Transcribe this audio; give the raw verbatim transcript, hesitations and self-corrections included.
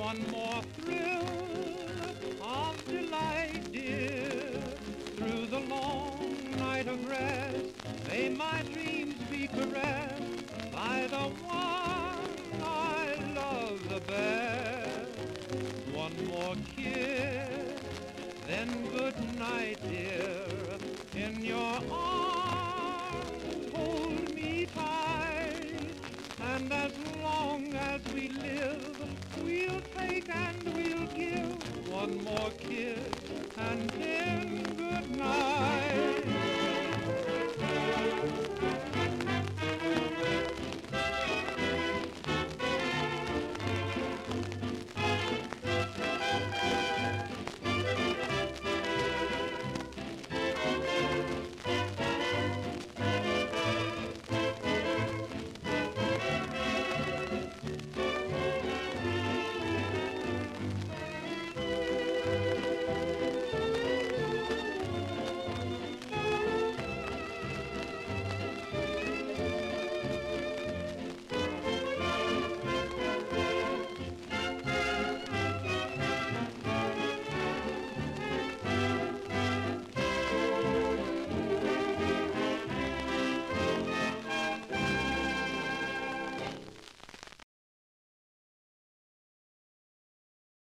One more thrill of delight, dear, through the long night of rest. May my dreams be caressed by the one I love the best. One more kiss, then good night, dear. In your arms, hold me tight, and as long as we live, we'll take and we'll give one more kiss, and then good night.